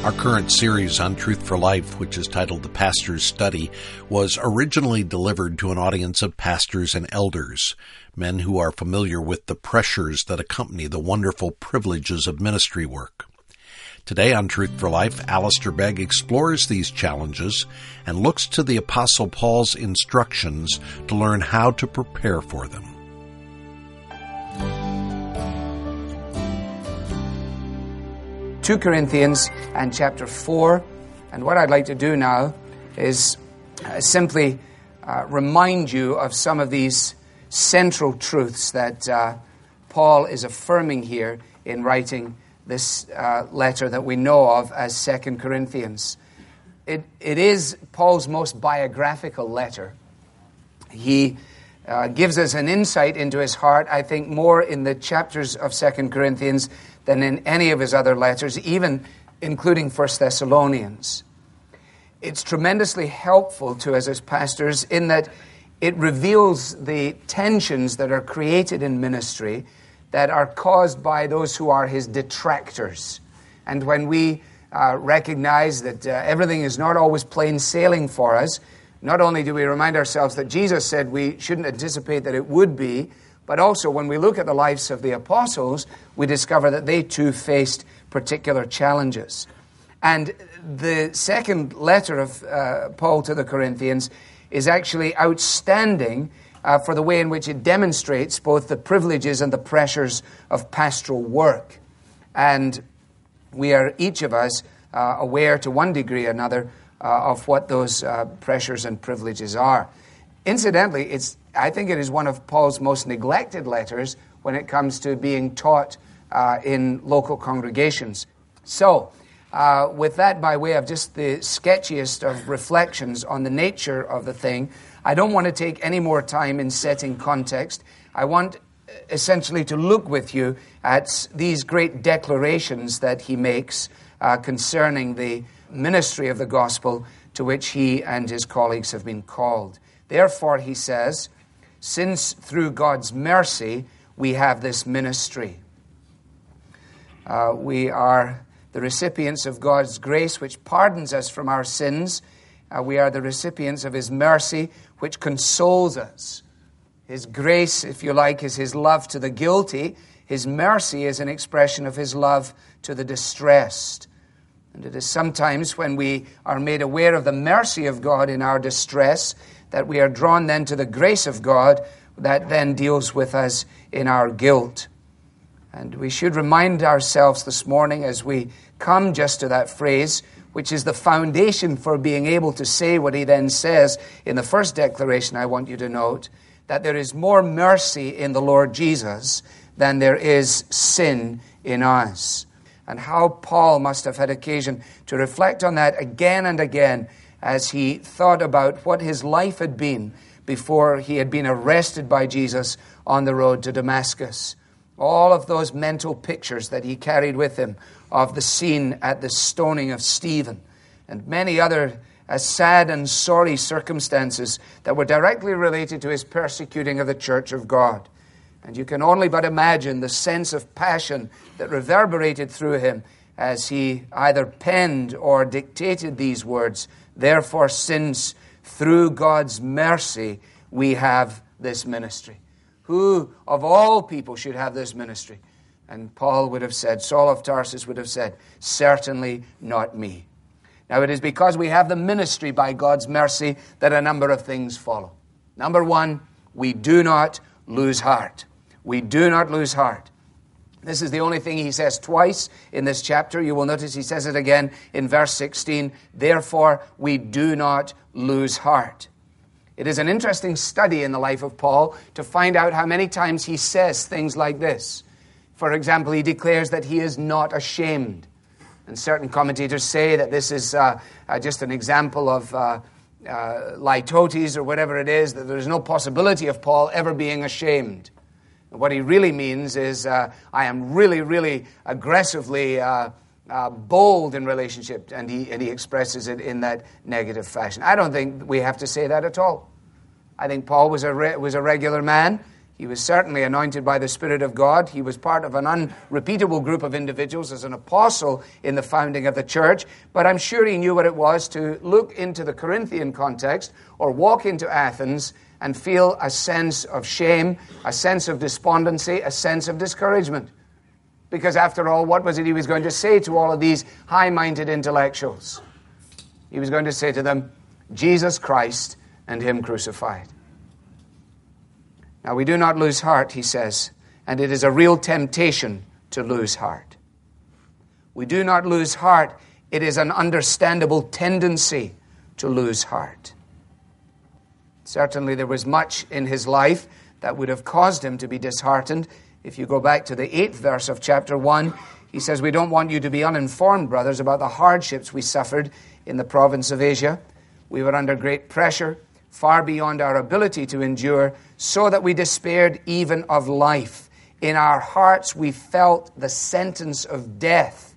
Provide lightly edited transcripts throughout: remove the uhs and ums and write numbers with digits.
Our current series on Truth for Life, which is titled The Pastor's Study, was originally delivered to an audience of pastors and elders, men who are familiar with the pressures that accompany the wonderful privileges of ministry work. Today on Truth for Life, Alistair Begg explores these challenges and looks to the Apostle Paul's instructions to learn how to prepare for them. 2 Corinthians and chapter 4. And what I'd like to do now is simply remind you of some of these central truths that Paul is affirming here in writing this letter that we know of as 2 Corinthians. It is Paul's most biographical letter. He gives us an insight into his heart, I think, more in the chapters of 2 Corinthians than in any of his other letters, even including 1 Thessalonians. It's tremendously helpful to us as pastors in that it reveals the tensions that are created in ministry that are caused by those who are his detractors. And when we recognize that everything is not always plain sailing for us, not only do we remind ourselves that Jesus said we shouldn't anticipate that it would be, but also when we look at the lives of the apostles, we discover that they too faced particular challenges. And the second letter of Paul to the Corinthians is actually outstanding for the way in which it demonstrates both the privileges and the pressures of pastoral work. And we are, each of us, aware to one degree or another of what those pressures and privileges are. Incidentally, I think it is one of Paul's most neglected letters when it comes to being taught in local congregations. So, with that by way of just the sketchiest of reflections on the nature of the thing, I don't want to take any more time in setting context. I want essentially to look with you at these great declarations that he makes concerning the ministry of the gospel to which he and his colleagues have been called. Therefore, he says, since through God's mercy we have this ministry. We are the recipients of God's grace, which pardons us from our sins. We are the recipients of his mercy, which consoles us. His grace, if you like, is his love to the guilty. His mercy is an expression of his love to the distressed. And it is sometimes when we are made aware of the mercy of God in our distress that we are drawn then to the grace of God that then deals with us in our guilt. And we should remind ourselves this morning as we come just to that phrase, which is the foundation for being able to say what he then says in the first declaration I want you to note, that there is more mercy in the Lord Jesus than there is sin in us. And how Paul must have had occasion to reflect on that again and again as he thought about what his life had been before he had been arrested by Jesus on the road to Damascus. All of those mental pictures that he carried with him of the scene at the stoning of Stephen and many other sad and sorry circumstances that were directly related to his persecuting of the church of God. And you can only but imagine the sense of passion that reverberated through him as he either penned or dictated these words, therefore, since through God's mercy we have this ministry. Who of all people should have this ministry? And Paul would have said, Saul of Tarsus would have said, certainly not me. Now it is because we have the ministry by God's mercy that a number of things follow. Number one, we do not lose heart. We do not lose heart. This is the only thing he says twice in this chapter. You will notice he says it again in verse 16. Therefore, we do not lose heart. It is an interesting study in the life of Paul to find out how many times he says things like this. For example, he declares that he is not ashamed. And certain commentators say that this is just an example of litotes or whatever it is, that there is no possibility of Paul ever being ashamed. What he really means is, I am really, really aggressively bold in relationship, and he expresses it in that negative fashion. I don't think we have to say that at all. I think Paul was a regular man. He was certainly anointed by the Spirit of God. He was part of an unrepeatable group of individuals as an apostle in the founding of the church. But I'm sure he knew what it was to look into the Corinthian context or walk into Athens and feel a sense of shame, a sense of despondency, a sense of discouragement. Because after all, what was it he was going to say to all of these high-minded intellectuals? He was going to say to them, Jesus Christ and him crucified. Now, we do not lose heart, he says, and it is a real temptation to lose heart. We do not lose heart. It is an understandable tendency to lose heart. Certainly, there was much in his life that would have caused him to be disheartened. If you go back to the 8th verse of chapter 1, he says, we don't want you to be uninformed, brothers, about the hardships we suffered in the province of Asia. We were under great pressure, far beyond our ability to endure, so that we despaired even of life. In our hearts we felt the sentence of death.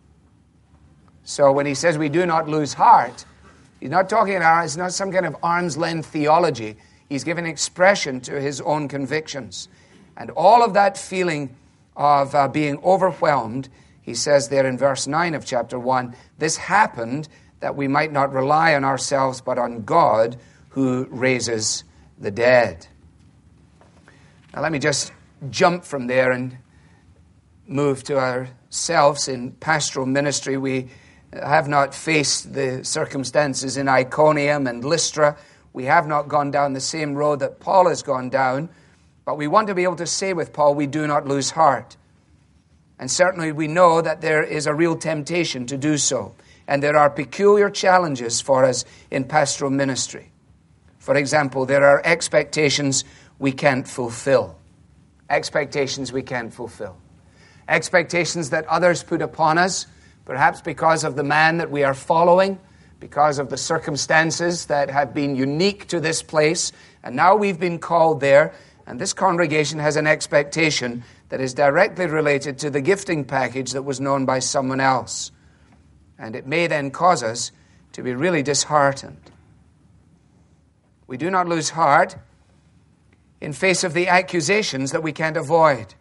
So when he says we do not lose heart, he's not talking about, it's not some kind of arm's length theology. He's giving expression to his own convictions. And all of that feeling of being overwhelmed, he says there in verse 9 of chapter 1, this happened that we might not rely on ourselves but on God who raises the dead. Now let me just jump from there and move to ourselves in pastoral ministry. We have not faced the circumstances in Iconium and Lystra. We have not gone down the same road that Paul has gone down. But we want to be able to say with Paul, we do not lose heart. And certainly we know that there is a real temptation to do so. And there are peculiar challenges for us in pastoral ministry. For example, there are expectations we can't fulfill. Expectations we can't fulfill. Expectations that others put upon us, perhaps because of the man that we are following, because of the circumstances that have been unique to this place. And now we've been called there. And this congregation has an expectation that is directly related to the gifting package that was known by someone else. And it may then cause us to be really disheartened. We do not lose heart in face of the accusations that we can't avoid.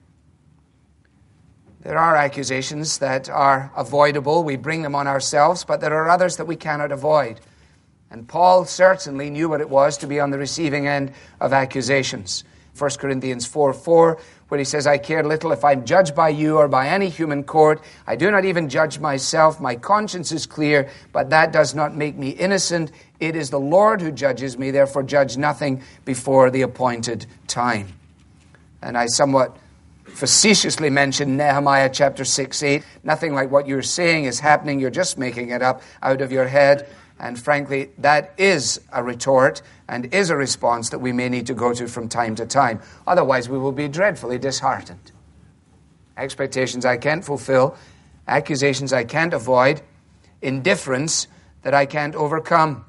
There are accusations that are avoidable. We bring them on ourselves, but there are others that we cannot avoid. And Paul certainly knew what it was to be on the receiving end of accusations. 1 Corinthians 4:4, where he says, I care little if I'm judged by you or by any human court. I do not even judge myself. My conscience is clear, but that does not make me innocent. It is the Lord who judges me. Therefore, judge nothing before the appointed time. And I somewhat facetiously mentioned Nehemiah chapter 6:8. Nothing like what you're saying is happening. You're just making it up out of your head. And frankly, that is a retort and is a response that we may need to go to from time to time. Otherwise, we will be dreadfully disheartened. Expectations I can't fulfill, accusations I can't avoid, indifference that I can't overcome.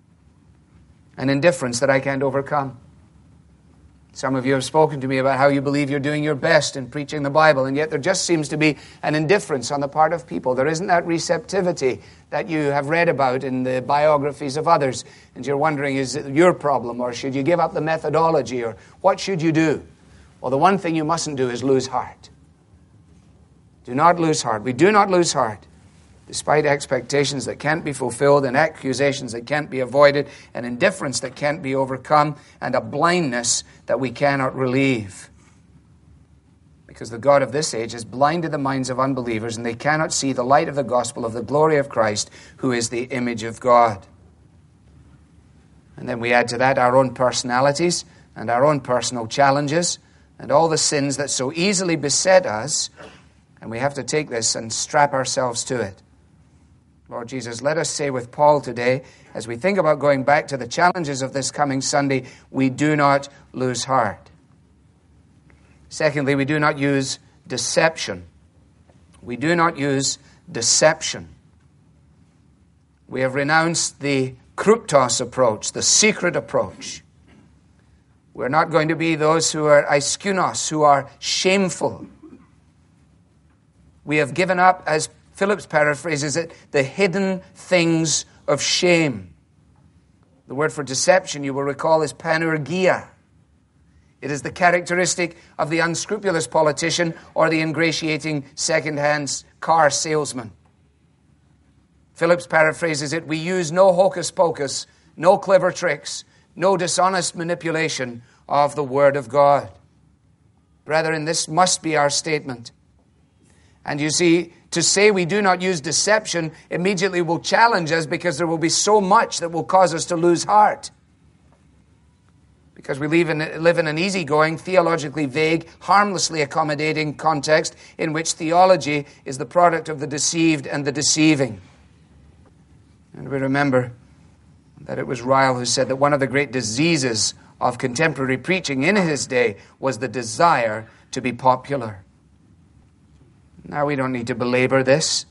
An indifference that I can't overcome. Some of you have spoken to me about how you believe you're doing your best in preaching the Bible, and yet there just seems to be an indifference on the part of people. There isn't that receptivity that you have read about in the biographies of others, and you're wondering, is it your problem, or should you give up the methodology, or what should you do? Well, the one thing you mustn't do is lose heart. Do not lose heart. We do not lose heart. Despite expectations that can't be fulfilled and accusations that can't be avoided, an indifference that can't be overcome, and a blindness that we cannot relieve. Because the God of this age has blinded the minds of unbelievers, and they cannot see the light of the gospel of the glory of Christ, who is the image of God. And then we add to that our own personalities and our own personal challenges and all the sins that so easily beset us, and we have to take this and strap ourselves to it. Lord Jesus, let us say with Paul today, as we think about going back to the challenges of this coming Sunday, we do not lose heart. Secondly, we do not use deception. We do not use deception. We have renounced the kryptos approach, the secret approach. We're not going to be those who are ischeunos, who are shameful. We have given up, as Phillips paraphrases it, the hidden things of shame. The word for deception, you will recall, is panergia. It is the characteristic of the unscrupulous politician or the ingratiating second-hand car salesman. Phillips paraphrases it, we use no hocus pocus, no clever tricks, no dishonest manipulation of the Word of God. Brethren, this must be our statement. And you see, to say we do not use deception immediately will challenge us because there will be so much that will cause us to lose heart. Because we live in an easygoing, theologically vague, harmlessly accommodating context in which theology is the product of the deceived and the deceiving. And we remember that it was Ryle who said that one of the great diseases of contemporary preaching in his day was the desire to be popular. Now, we don't need to belabor this,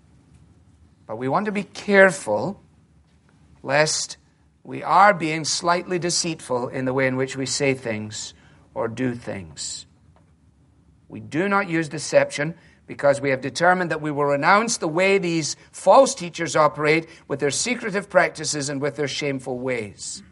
but we want to be careful lest we are being slightly deceitful in the way in which we say things or do things. We do not use deception because we have determined that we will renounce the way these false teachers operate with their secretive practices and with their shameful ways.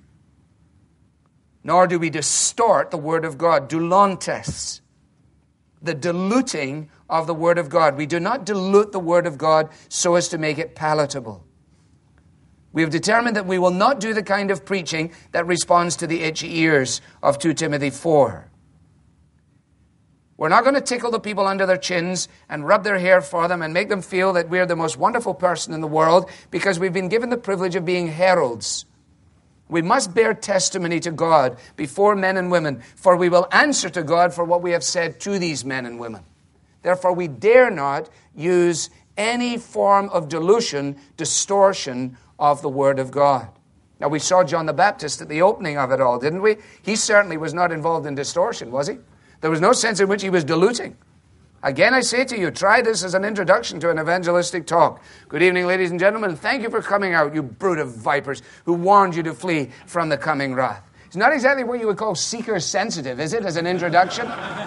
Nor do we distort the Word of God, doulontes, the diluting of the Word of God. We do not dilute the Word of God so as to make it palatable. We have determined that we will not do the kind of preaching that responds to the itchy ears of 2 Timothy 4. We're not going to tickle the people under their chins and rub their hair for them and make them feel that we're the most wonderful person in the world because we've been given the privilege of being heralds. We must bear testimony to God before men and women, for we will answer to God for what we have said to these men and women. Therefore, we dare not use any form of dilution, distortion of the Word of God. Now, we saw John the Baptist at the opening of it all, didn't we? He certainly was not involved in distortion, was he? There was no sense in which he was diluting. Again, I say to you, try this as an introduction to an evangelistic talk. Good evening, ladies and gentlemen. Thank you for coming out, you brood of vipers who warned you to flee from the coming wrath. It's not exactly what you would call seeker-sensitive, is it, as an introduction?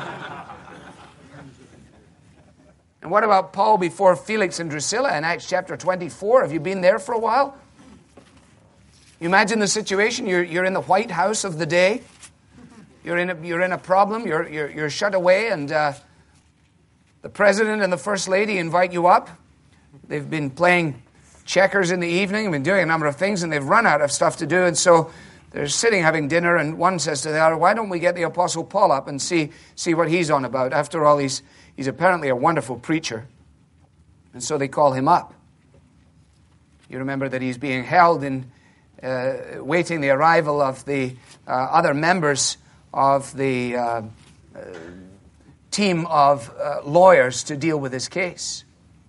And what about Paul before Felix and Drusilla in Acts chapter 24? Have you been there for a while? You imagine the situation. You're in the White House of the day. You're in a problem. You're shut away, and the president and the first lady invite you up. They've been playing checkers in the evening, been doing a number of things, and they've run out of stuff to do. And so they're sitting having dinner, and one says to the other, "Why don't we get the Apostle Paul up and see what he's on about? After all, he's apparently a wonderful preacher." And so they call him up. You remember that he's being held in waiting the arrival of the other members of the team of lawyers to deal with his case.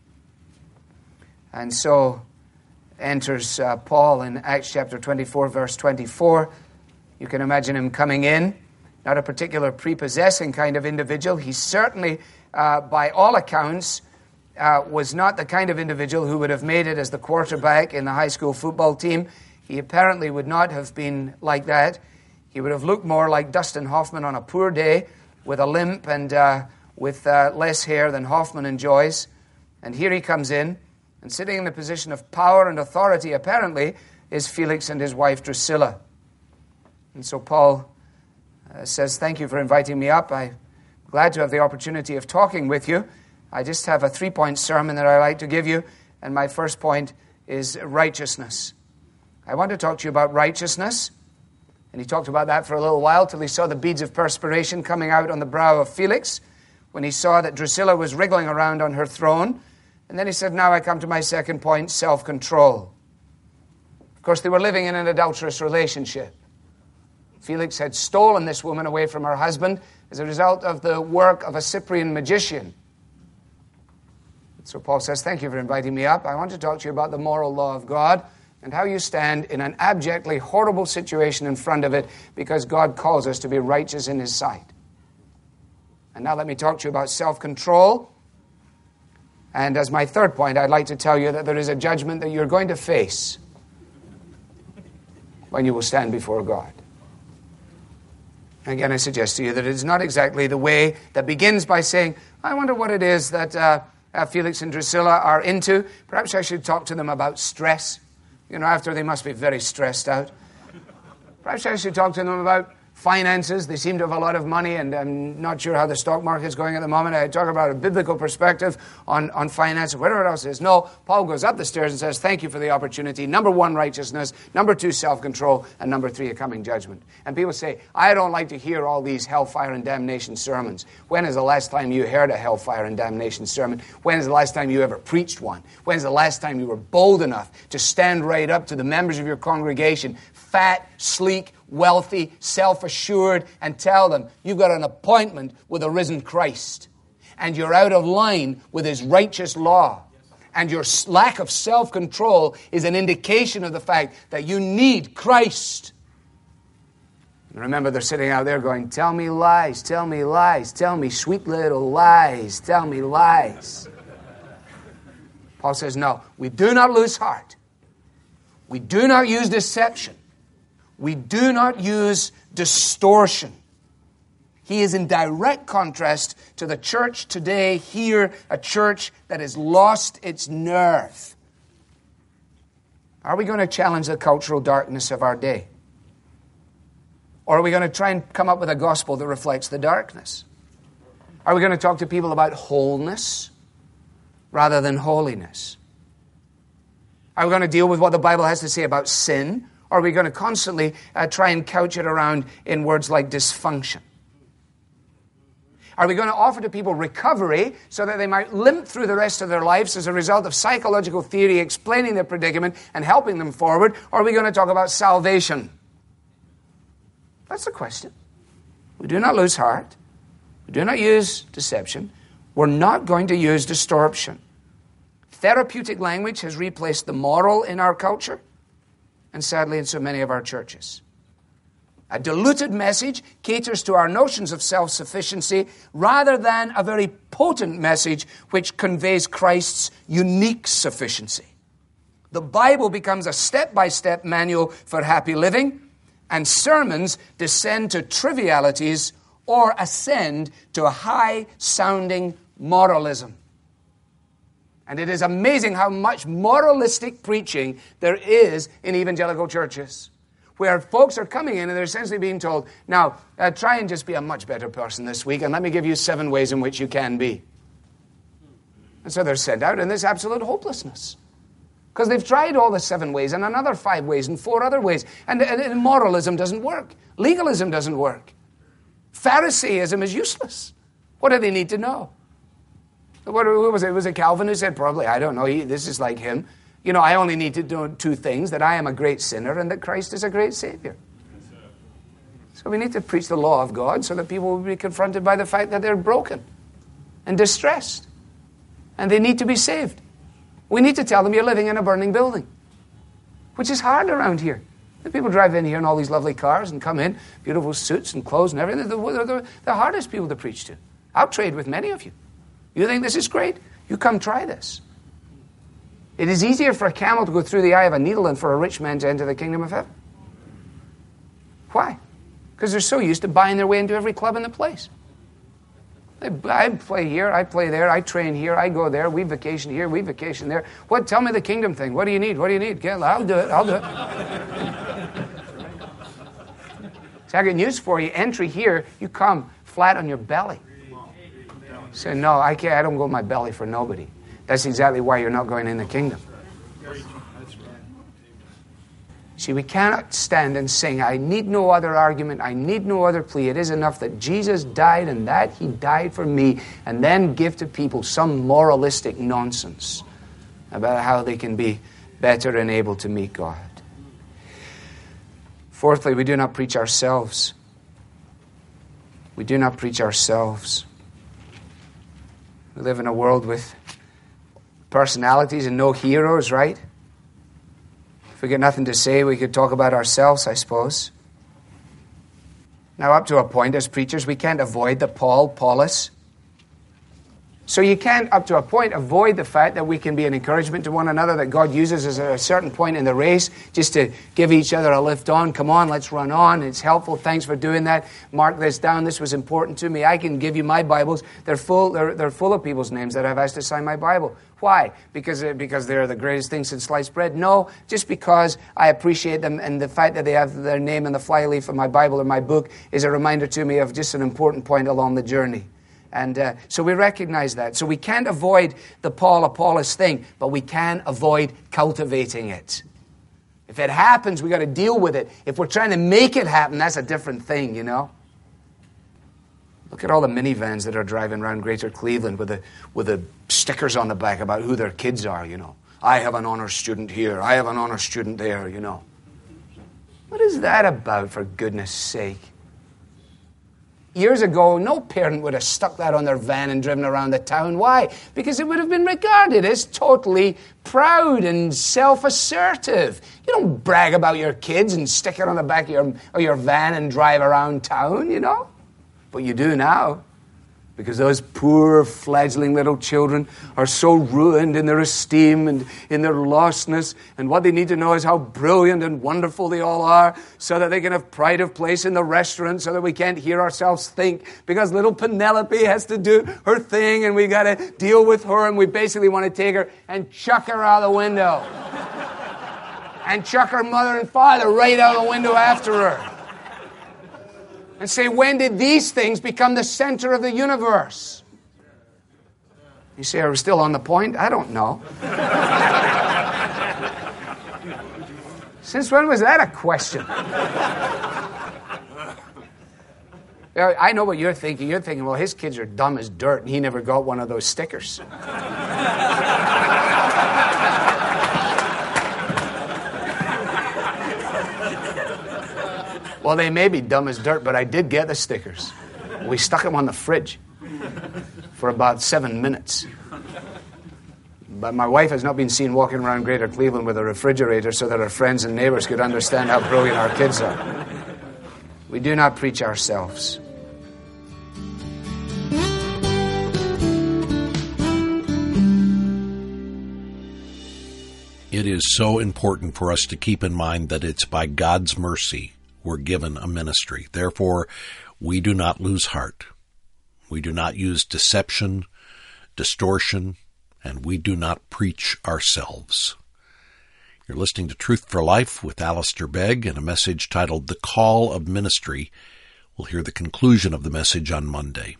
And so enters Paul in Acts chapter 24, verse 24. You can imagine him coming in, not a particular prepossessing kind of individual. He certainly, by all accounts, was not the kind of individual who would have made it as the quarterback in the high school football team. He apparently would not have been like that. He would have looked more like Dustin Hoffman on a poor day, with a limp and with less hair than Hoffman enjoys. And here he comes in, and sitting in the position of power and authority, apparently, is Felix and his wife Drusilla. And so Paul says, "Thank you for inviting me up. I'm glad to have the opportunity of talking with you. I just have a 3-point sermon that I'd like to give you, and my first point is righteousness. I want to talk to you about righteousness." And he talked about that for a little while till he saw the beads of perspiration coming out on the brow of Felix, when he saw that Drusilla was wriggling around on her throne. And then he said, "Now I come to my second point, self-control." Of course, they were living in an adulterous relationship. Felix had stolen this woman away from her husband as a result of the work of a Cyprian magician. So Paul says, "Thank you for inviting me up. I want to talk to you about the moral law of God and how you stand in an abjectly horrible situation in front of it because God calls us to be righteous in His sight." And now let me talk to you about self-control. And as my third point, I'd like to tell you that there is a judgment that you're going to face when you will stand before God. Again, I suggest to you that it is not exactly the way that begins by saying, "I wonder what it is that Felix and Drusilla are into. Perhaps I should talk to them about stress. You know, after they must be very stressed out. Perhaps I should talk to them about finances. They seem to have a lot of money, and I'm not sure how the stock market's going at the moment. I talk about a biblical perspective on finance, whatever else it is. No, Paul goes up the stairs and says, thank you for the opportunity. Number 1, righteousness. Number 2, self-control. And number 3, a coming judgment. And people say, I don't like to hear all these hellfire and damnation sermons. When is the last time you heard a hellfire and damnation sermon? When is the last time you ever preached one? When is the last time you were bold enough to stand right up to the members of your congregation, fat, sleek, wealthy, self-assured, and tell them you've got an appointment with a risen Christ, and you're out of line with his righteous law, and your lack of self-control is an indication of the fact that you need Christ. And remember, they're sitting out there going, tell me lies, tell me lies, tell me sweet little lies, tell me lies. Paul says, no, we do not lose heart. We do not use deception. We do not use distortion. He is in direct contrast to the church today here, a church that has lost its nerve. Are we going to challenge the cultural darkness of our day? Or are we going to try and come up with a gospel that reflects the darkness? Are we going to talk to people about wholeness rather than holiness? Are we going to deal with what the Bible has to say about sin? Or are we going to constantly try and couch it around in words like dysfunction? Are we going to offer to people recovery so that they might limp through the rest of their lives as a result of psychological theory explaining their predicament and helping them forward? Or are we going to talk about salvation? That's the question. We do not lose heart. We do not use deception. We're not going to use distortion. Therapeutic language has replaced the moral in our culture, and sadly in so many of our churches. A diluted message caters to our notions of self-sufficiency rather than a very potent message which conveys Christ's unique sufficiency. The Bible becomes a step-by-step manual for happy living, and sermons descend to trivialities or ascend to a high-sounding moralism. And it is amazing how much moralistic preaching there is in evangelical churches, where folks are coming in and they're essentially being told, now, try and just be a much better person this week, and let me give you 7 ways in which you can be. And so they're sent out in this absolute hopelessness, because they've tried all the 7 ways and another 5 ways and 4 other ways, and moralism doesn't work. Legalism doesn't work. Pharisaism is useless. What do they need to know? Who was it? Was it Calvin who said, probably, I don't know, this is like him. You know, I only need to do 2 things, that I am a great sinner and that Christ is a great Savior. So we need to preach the law of God so that people will be confronted by the fact that they're broken and distressed and they need to be saved. We need to tell them you're living in a burning building, which is hard around here. The people drive in here in all these lovely cars and come in, beautiful suits and clothes and everything. They're the hardest people to preach to. I'll trade with many of you. You think this is great? You come try this. It is easier for a camel to go through the eye of a needle than for a rich man to enter the kingdom of heaven. Why? Because they're so used to buying their way into every club in the place. I play here, I play there, I train here, I go there, we vacation here, we vacation there. What? Tell me the kingdom thing. What do you need? What do you need? I'll do it. I'll do it. So I got news for you. Entry here, you come flat on your belly. Say, no, I can't. I don't go on my belly for nobody. That's exactly why you're not going in the kingdom. See, we cannot stand and sing, I need no other argument, I need no other plea. It is enough that Jesus died and that he died for me, and then give to people some moralistic nonsense about how they can be better and able to meet God. Fourthly, we do not preach ourselves. We do not preach ourselves. We live in a world with personalities and no heroes, right? If we get nothing to say, we could talk about ourselves, I suppose. Now, up to a point, as preachers, we can't avoid the Paulus. So you can't, up to a point, avoid the fact that we can be an encouragement to one another, that God uses us at a certain point in the race just to give each other a lift on. Come on, let's run on. It's helpful. Thanks for doing that. Mark this down. This was important to me. I can give you my Bibles. They're full of people's names that I've asked to sign my Bible. Why? Because they're the greatest thing since sliced bread? No, just because I appreciate them, and the fact that they have their name in the flyleaf of my Bible or my book is a reminder to me of just an important point along the journey. And so we recognize that. So we can't avoid the Paul Apollos thing, but we can avoid cultivating it. If it happens, we got to deal with it. If we're trying to make it happen, that's a different thing, you know. Look at all the minivans that are driving around Greater Cleveland with the stickers on the back about who their kids are, you know. I have an honor student here. I have an honor student there, you know. What is that about, for goodness sake? Years ago, no parent would have stuck that on their van and driven around the town. Why? Because it would have been regarded as totally proud and self-assertive. You don't brag about your kids and stick it on the back of your van and drive around town, you know. But you do now. Because those poor fledgling little children are so ruined in their esteem and in their lostness. And what they need to know is how brilliant and wonderful they all are, so that they can have pride of place in the restaurant, so that we can't hear ourselves think. Because little Penelope has to do her thing, and we got to deal with her, and we basically want to take her and chuck her out the window. And chuck her mother and father right out the window after her. And say, when did these things become the center of the universe? You say, are we still on the point? I don't know. Since when was that a question? I know what you're thinking. You're thinking, well, his kids are dumb as dirt, and he never got one of those stickers. Well, they may be dumb as dirt, but I did get the stickers. We stuck them on the fridge for about 7 minutes. But my wife has not been seen walking around Greater Cleveland with a refrigerator so that her friends and neighbors could understand how brilliant our kids are. We do not preach ourselves. It is so important for us to keep in mind that it's by God's mercy we're given a ministry. Therefore, we do not lose heart. We do not use deception, distortion, and we do not preach ourselves. You're listening to Truth for Life with Alistair Begg and a message titled The Call of Ministry. We'll hear the conclusion of the message on Monday.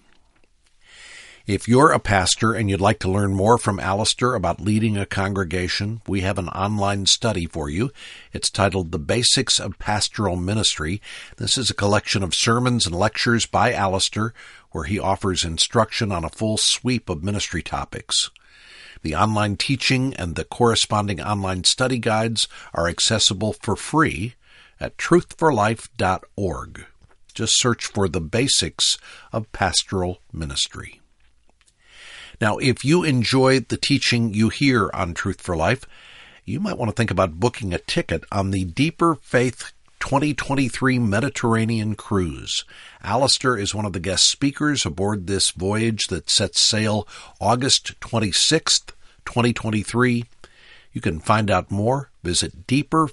If you're a pastor and you'd like to learn more from Alistair about leading a congregation, we have an online study for you. It's titled The Basics of Pastoral Ministry. This is a collection of sermons and lectures by Alistair, where he offers instruction on a full sweep of ministry topics. The online teaching and the corresponding online study guides are accessible for free at truthforlife.org. Just search for The Basics of Pastoral Ministry. Now, if you enjoy the teaching you hear on Truth for Life, you might want to think about booking a ticket on the Deeper Faith 2023 Mediterranean Cruise. Alistair is one of the guest speakers aboard this voyage that sets sail August 26th, 2023. You can find out more. Visit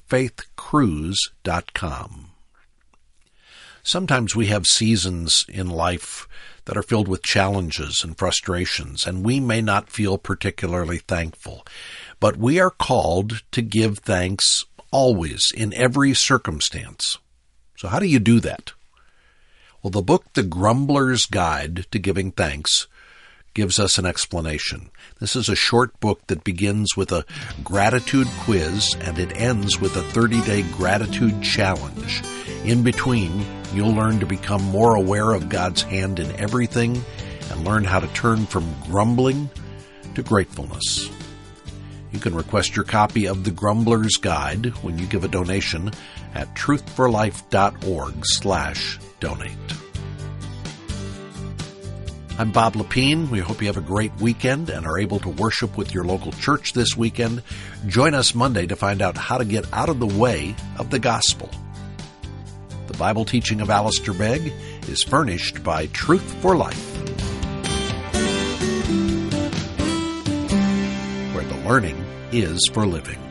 deeperfaithcruise.com. Sometimes we have seasons in life that are filled with challenges and frustrations, and we may not feel particularly thankful. But we are called to give thanks always, in every circumstance. So how do you do that? Well, the book, The Grumbler's Guide to Giving Thanks, gives us an explanation. This is a short book that begins with a gratitude quiz, and it ends with a 30-day gratitude challenge. In between, you'll learn to become more aware of God's hand in everything and learn how to turn from grumbling to gratefulness. You can request your copy of The Grumbler's Guide when you give a donation at truthforlife.org/donate. I'm Bob Lepine. We hope you have a great weekend and are able to worship with your local church this weekend. Join us Monday to find out how to get out of the way of the gospel. The Bible teaching of Alistair Begg is furnished by Truth for Life. learning is for living.